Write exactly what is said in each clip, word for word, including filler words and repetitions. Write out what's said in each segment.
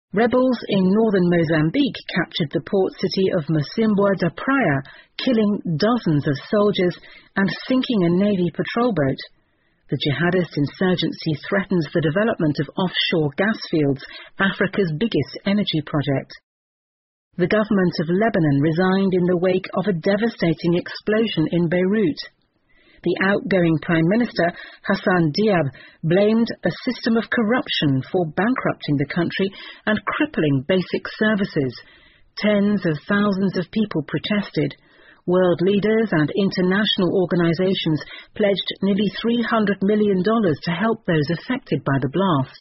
Rebels in northern Mozambique captured the port city of Mocímboa da Praia, killing dozens of soldiers and sinking a Navy patrol boat. The jihadist insurgency threatens the development of offshore gas fields, Africa's biggest energy project. The government of Lebanon resigned in the wake of a devastating explosion in Beirut. The outgoing Prime Minister, Hassan Diab, blamed a system of corruption for bankrupting the country and crippling basic services. Tens of thousands of people protested. World leaders and international organizations pledged nearly three hundred million dollars to help those affected by the blast.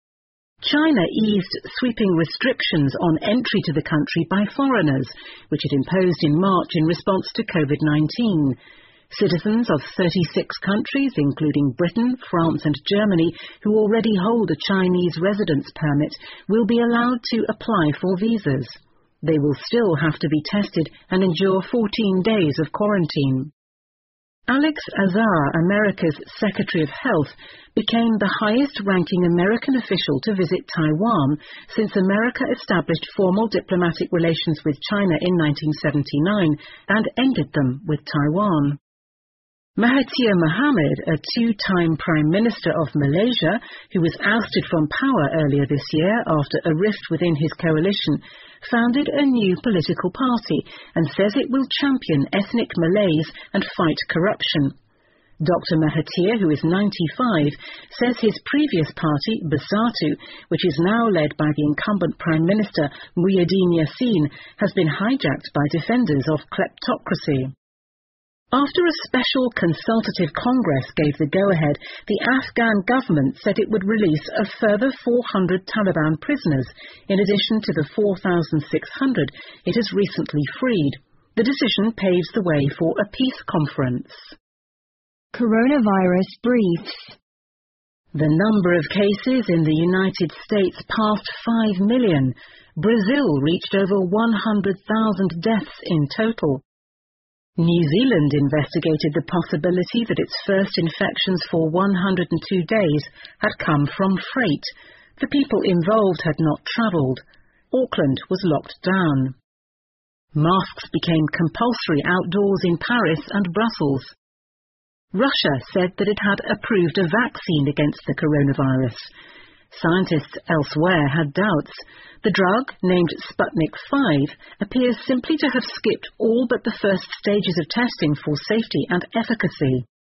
China eased sweeping restrictions on entry to the country by foreigners, which it imposed in March in response to COVID nineteen. Citizens of thirty-six countries, including Britain, France and Germany, who already hold a Chinese residence permit, will be allowed to apply for visas. They will still have to be tested and endure fourteen days of quarantine. Alex Azar, America's Secretary of Health, became the highest-ranking American official to visit Taiwan since America established formal diplomatic relations with China in nineteen seventy-nine and ended them with Taiwan. Mahathir Mohamad, a two-time Prime Minister of Malaysia, who was ousted from power earlier this year after a rift within his coalition, founded a new political party and says it will champion ethnic Malays and fight corruption. Doctor Mahathir, who is ninety-five, says his previous party, Bersatu, which is now led by the incumbent Prime Minister Muhyiddin Yassin, has been hijacked by defenders of kleptocracy. After a special consultative Congress gave the go-ahead, the Afghan government said it would release a further four hundred Taliban prisoners, in addition to the four thousand six hundred it has recently freed. The decision paves the way for a peace conference. Coronavirus briefs. The number of cases in the United States passed five million. Brazil reached over one hundred thousand deaths in total. New Zealand investigated the possibility that its first infections for one hundred two days had come from freight. The people involved had not travelled. Auckland was locked down. Masks became compulsory outdoors in Paris and Brussels. Russia said that it had approved a vaccine against the coronavirus. Scientists elsewhere had doubts. The drug, named Sputnik five, appears simply to have skipped all but the first stages of testing for safety and efficacy.